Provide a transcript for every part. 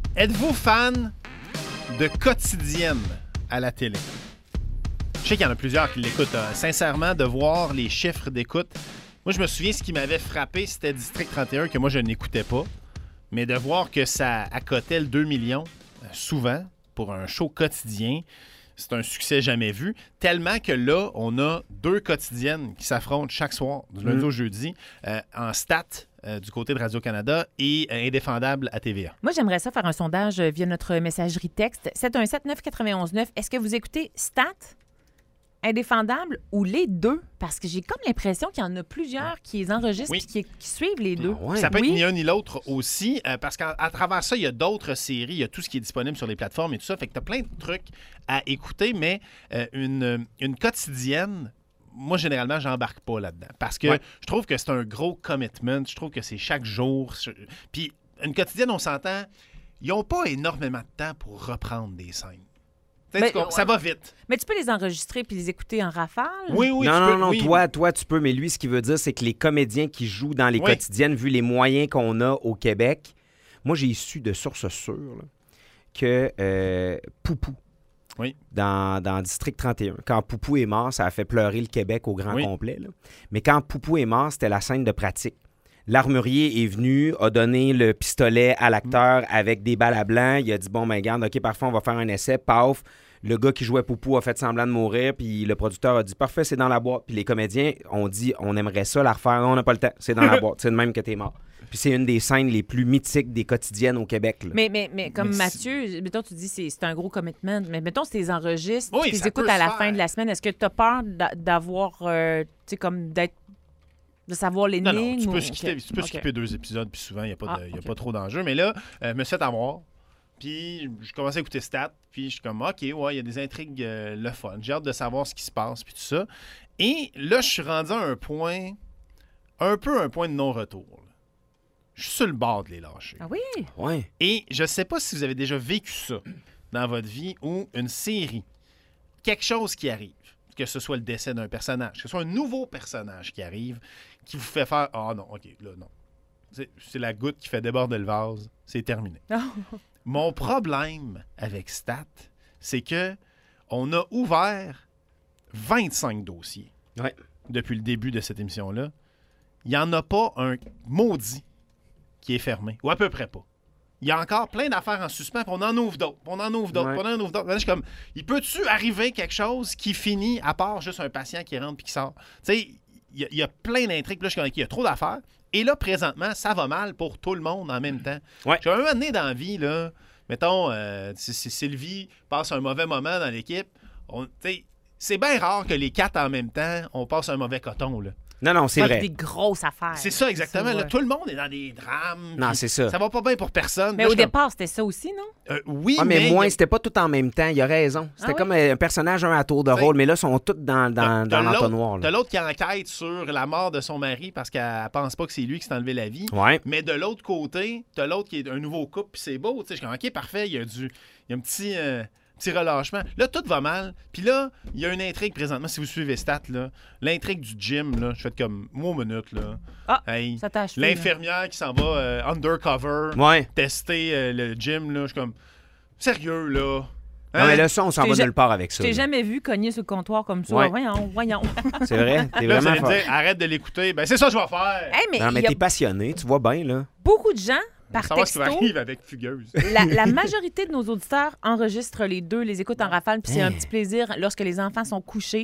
Êtes-vous fan de quotidienne à la télé? Je sais qu'il y en a plusieurs qui l'écoutent. Sincèrement, de voir les chiffres d'écoute, moi, je me souviens, ce qui m'avait frappé, c'était District 31, que moi, je n'écoutais pas. Mais de voir que ça accotait le 2 millions, souvent, pour un show quotidien, c'est un succès jamais vu. Tellement que là, on a 2 quotidiennes qui s'affrontent chaque soir, du lundi au jeudi, en stats du côté de Radio-Canada et indéfendable à TVA. Moi, j'aimerais ça faire un sondage via notre messagerie texte. 717-991-9. Est-ce que vous écoutez Stat, Indéfendable ou les deux? Parce que j'ai comme l'impression qu'il y en a plusieurs qui les enregistrent et qui suivent les deux. Ah ouais. Ça peut être ni un ni l'autre aussi, parce qu'à travers ça, il y a d'autres séries, il y a tout ce qui est disponible sur les plateformes et tout ça. Fait que tu as plein de trucs à écouter, mais une quotidienne, moi, généralement, j'embarque pas là-dedans. Parce que je trouve que c'est un gros commitment. Je trouve que c'est chaque jour. Puis une quotidienne, on s'entend, ils n'ont pas énormément de temps pour reprendre des scènes. Ça va vite. Mais tu peux les enregistrer puis les écouter en rafale? Oui, Non, oui. toi, tu peux. Mais lui, ce qu'il veut dire, c'est que les comédiens qui jouent dans les quotidiennes, vu les moyens qu'on a au Québec, moi, j'ai su de sources sûres là, que Poupou, dans District 31, quand Poupou est mort, ça a fait pleurer le Québec au grand complet. Là. Mais quand Poupou est mort, c'était la scène de pratique. L'armurier est venu, a donné le pistolet à l'acteur avec des balles à blanc. Il a dit, bon, ben regarde, OK, parfait, on va faire un essai. Paf, le gars qui jouait Poupou a fait semblant de mourir, puis le producteur a dit, parfait, c'est dans la boîte. Puis les comédiens ont dit, on aimerait ça la refaire. Non, on n'a pas le temps, c'est dans la boîte. C'est de même que t'es mort. Puis c'est une des scènes les plus mythiques des quotidiennes au Québec. Là. Mais comme Mathieu, mettons, tu dis c'est un gros commitment, mais mettons, si tu les enregistres, tu les écoutes à la fin de la semaine, est-ce que tu as peur d'avoir, tu sais, comme d'être de savoir l'énigme? Non, tu peux skipper 2 épisodes, puis souvent, il n'y a pas trop d'enjeu. Mais là, je me suis fait avoir, puis je commençais à écouter Stat, puis je suis comme, OK, il y a des intrigues le fun. J'ai hâte de savoir ce qui se passe, puis tout ça. Et là, je suis rendu à un point de non-retour. Là. Je suis sur le bord de les lâcher. Ah oui? Ouais. Et je sais pas si vous avez déjà vécu ça dans votre vie, ou une série, quelque chose qui arrive, que ce soit le décès d'un personnage, que ce soit un nouveau personnage qui arrive, qui vous fait faire « Ah non, OK, là, non. » C'est la goutte qui fait déborder le vase. C'est terminé. Mon problème avec Stat, c'est que on a ouvert 25 dossiers depuis le début de cette émission-là. Il n'y en a pas un maudit qui est fermé, ou à peu près pas. Il y a encore plein d'affaires en suspens, puis on en ouvre d'autres, puis on en ouvre d'autres, puis on en ouvre d'autres. Là, je suis comme, il peut-tu arriver quelque chose qui finit, à part juste un patient qui rentre puis qui sort? Tu sais, il y a plein d'intrigues, puis là, je suis comme, il y a trop d'affaires. Et là, présentement, ça va mal pour tout le monde en même temps. Je suis un moment donné dans la vie, là, mettons, si Sylvie passe un mauvais moment dans l'équipe, c'est bien rare que les 4 en même temps, on passe un mauvais coton, là. Non, c'est vrai. Des grosses affaires. C'est ça, exactement. Là, tout le monde est dans des drames. Non, c'est ça. Ça va pas bien pour personne. Mais là, au départ, c'était ça aussi, non? Oui, mais moins, c'était pas tout en même temps. Il a raison. C'était comme un personnage, un à tour de rôle, mais là, ils sont tous dans l'entonnoir. T'as l'autre qui enquête sur la mort de son mari parce qu'elle pense pas que c'est lui qui s'est enlevé la vie. Ouais. Mais de l'autre côté, t'as l'autre qui est un nouveau couple, puis c'est beau. Je suis comme, OK, parfait, il y a un petit relâchement. Là, tout va mal. Puis là, il y a une intrigue présentement, si vous suivez Stat, là, l'intrigue du gym, là, je fais comme, moi, minute, là. Ça t'a achevé. L'infirmière qui s'en va undercover tester le gym, là. Je suis comme, sérieux, là. Non, mais là, ça, on s'en va nulle part avec ça. Je t'ai là. jamais vu cogner sur le comptoir comme ça. Voyons. C'est vrai? T'es là, vraiment vous allez me dire, arrête de l'écouter. Ben, c'est ça que je vais faire. Hey, mais t'es passionné, tu vois bien, là. Beaucoup de gens, par savoir ce qui texto, arrive avec Fugueuse. la majorité de nos auditeurs enregistrent les deux, les écoutent en rafale, puis c'est un petit plaisir. Lorsque les enfants sont couchés,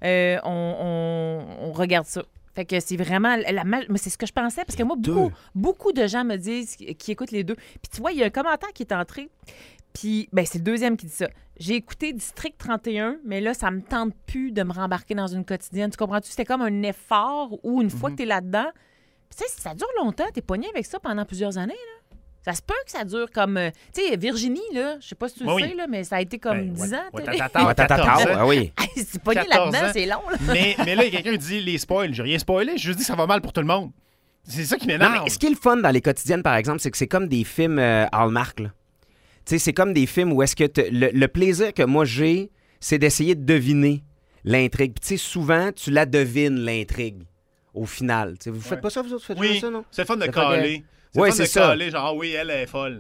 on regarde ça. Fait que c'est vraiment... Mais c'est ce que je pensais, parce que moi, beaucoup de gens me disent qu'ils écoutent les deux. Puis tu vois, il y a un commentaire qui est entré, puis c'est le deuxième qui dit ça. J'ai écouté District 31, mais là, ça me tente plus de me rembarquer dans une quotidienne. Tu comprends-tu? C'était comme un effort où, une fois que t'es là-dedans, tu sais, si ça dure longtemps, t'es pogné avec ça pendant plusieurs années, là. Ça se peut que ça dure comme... tu sais, Virginie, là, je sais pas si tu le sais, là, mais ça a été comme 10 ans. Oui. C'est pogné là-dedans, c'est long, là. mais là, quelqu'un dit les spoils. J'ai rien spoilé, je juste dis que ça va mal pour tout le monde. C'est ça qui m'énerve. Non, mais ce qui est le fun dans les quotidiennes, par exemple, c'est que c'est comme des films Hallmark, là. Tu sais, c'est comme des films où est-ce que le plaisir que moi j'ai, c'est d'essayer de deviner l'intrigue. Puis tu sais, souvent, tu la devines, l'intrigue, au final. T'sais, vous faites pas ça, vous autres? Faites ça, non? C'est le fun de caler. Oui, c'est ça. Genre, oui, elle est folle.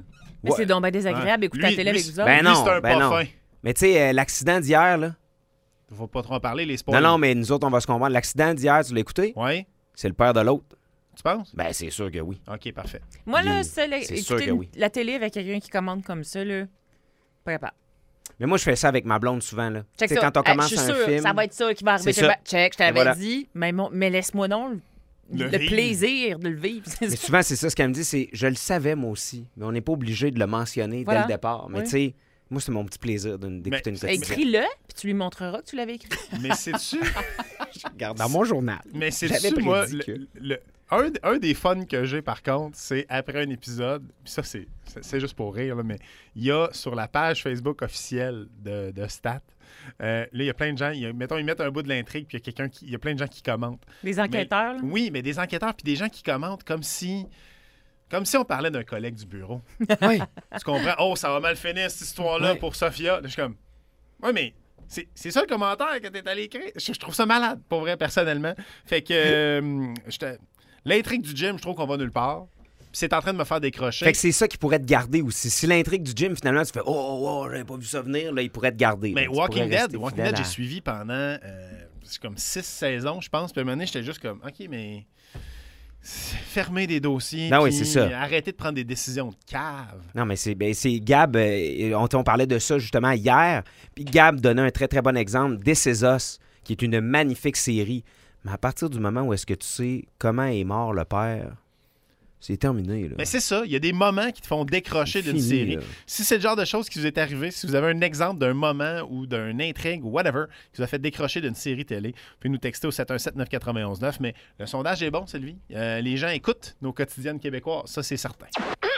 Mais c'est donc bien désagréable d'écouter la télé avec vous autres. Ben non, c'est un pas fin. Mais tu sais, l'accident d'hier, là. Faut pas trop en parler, les spoilers. Non, mais nous autres, on va se comprendre. L'accident d'hier, tu l'as écouté? Oui. C'est le père de l'autre. Tu penses? Ben, c'est sûr que oui. OK, parfait. Moi, là, c'est sûr que oui. La télé avec quelqu'un qui commande comme ça, là, pas capable. Mais moi, je fais ça avec ma blonde souvent, là. Check ça. Quand on commence je suis un sûre, film... ça va être ça qui va arriver. Check, je t'avais dit, mais laisse-moi donc le plaisir de le vivre. Mais souvent, c'est ça ce qu'elle me dit, c'est je le savais, moi aussi, mais on n'est pas obligé de le mentionner dès le départ. Mais tu sais, moi, c'est mon petit plaisir d'écouter une quotidienne. Écris-le, puis tu lui montreras que tu l'avais écrit. Mais c'est-tu... Je regarde dans mon journal. Mais c'est-tu, moi, un des fun que j'ai, par contre, c'est après un épisode, puis ça, c'est juste pour rire, là, mais il y a sur la page Facebook officielle de Stat, là, il y a plein de gens, mettons, ils mettent un bout de l'intrigue, puis il y a plein de gens qui commentent. Des enquêteurs, là? Oui, mais des enquêteurs, puis des gens qui commentent comme si on parlait d'un collègue du bureau. Oui. Tu comprends? Oh, ça va mal finir, cette histoire-là, pour Sophia. Là, je suis comme, oui, mais... C'est ça le commentaire que t'es allé écrire. Je trouve ça malade, pour vrai, personnellement. Fait que l'intrigue du gym, je trouve qu'on va nulle part. Puis c'est en train de me faire décrocher. Fait que c'est ça qui pourrait te garder aussi. Si l'intrigue du gym, finalement, tu fais « Oh, j'avais pas vu ça venir », là, il pourrait te garder. Mais Walking Dead, j'ai suivi pendant c'est comme 6 saisons, je pense. Puis à un moment donné, j'étais juste comme « OK, mais... » fermer des dossiers, non, oui, c'est ça. Arrêter de prendre des décisions de cave. Non, mais c'est Gab, on parlait de ça justement hier, puis Gab donnait un très, très bon exemple, This Is Us, qui est une magnifique série. Mais à partir du moment où est-ce que tu sais comment est mort le père, c'est terminé. Là. Mais c'est ça, il y a des moments qui te font décrocher d'une série. Là. Si c'est le genre de choses qui vous est arrivé, si vous avez un exemple d'un moment ou d'une intrigue ou whatever qui vous a fait décrocher d'une série télé, vous pouvez nous texter au 717-991-9. Mais le sondage est bon, Sylvie. Les gens écoutent nos quotidiennes québécoises, ça c'est certain.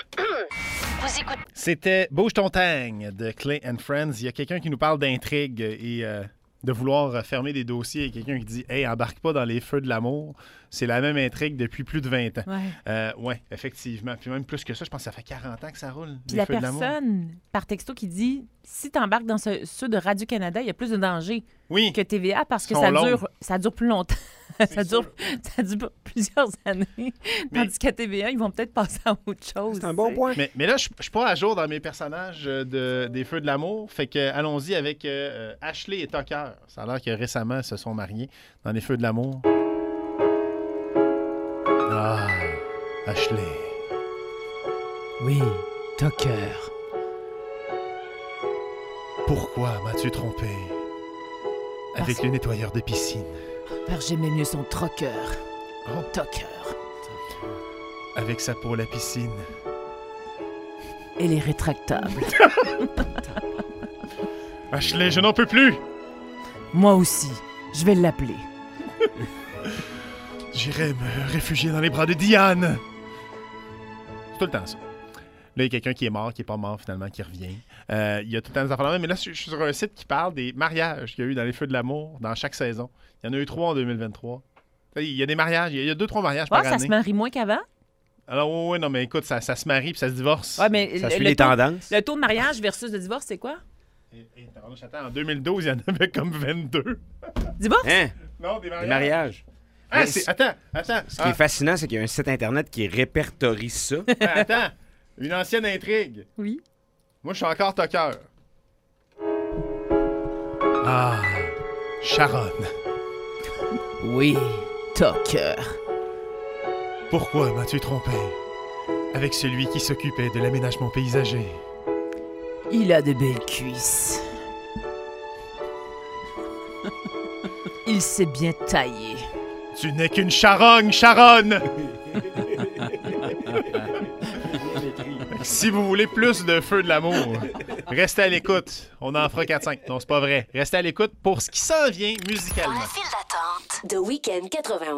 C'était Bouge ton tang de Clay and Friends. Il y a quelqu'un qui nous parle d'intrigue et de vouloir fermer des dossiers. Il y a quelqu'un qui dit « Hey, embarque pas dans les feux de l'amour. » C'est la même intrigue depuis plus de 20 ans. Oui, effectivement. Puis même plus que ça, je pense que ça fait 40 ans que ça roule. Puis la personne, par texto, qui dit « Si tu embarques dans ceux de Radio-Canada, il y a plus de danger que TVA parce que ça dure plus longtemps. ça dure plusieurs années. Tandis qu'à TVA, ils vont peut-être passer à autre chose. C'est un bon point. Mais là, je suis pas à jour dans mes personnages des Feux de l'amour. Fait que allons-y avec Ashley et Tucker. Ça a l'air que récemment, ils se sont mariés dans les Feux de l'amour. Ah, Ashley. Oui, Tucker. Pourquoi m'as-tu trompé avec le nettoyeur de piscine? Parce que j'aimais mieux son trocker. Oh. Tucker. Avec sa peau à la piscine. Elle est rétractable. Ashley, je n'en peux plus! Moi aussi. Je vais l'appeler. J'irai me réfugier dans les bras de Diane. C'est tout le temps ça. Là, il y a quelqu'un qui est mort, qui n'est pas mort finalement, qui revient. Il y a tout le temps des affaires. Mais là, je suis sur un site qui parle des mariages qu'il y a eu dans les Feux de l'amour dans chaque saison. Il y en a eu 3 en 2023. Il y a des mariages. Il y a 2-3 mariages par année. Ça se marie moins qu'avant? Alors, oui, non, mais écoute, ça se marie puis ça se divorce. Ouais, mais ça suit les tendances. Le taux de mariage versus le divorce, c'est quoi? En 2012, il y en avait comme 22. Divorce? Hein? Non, des mariages. Des mariages. Ah, attends. Ce qui est fascinant, c'est qu'il y a un site Internet qui répertorie ça. Attends. Une ancienne intrigue. Oui. Moi, je suis encore Tucker. Ah, Sharon. Oui, Tucker. Pourquoi m'as-tu trompé avec celui qui s'occupait de l'aménagement paysager? Il a de belles cuisses. Il s'est bien taillé. Tu n'es qu'une charogne, Sharon! Si vous voulez plus de Feux de l'amour, restez à l'écoute. On en fera 4-5. Non, c'est pas vrai. Restez à l'écoute pour ce qui s'en vient musicalement. Dans la file d'attente de Week-end 91.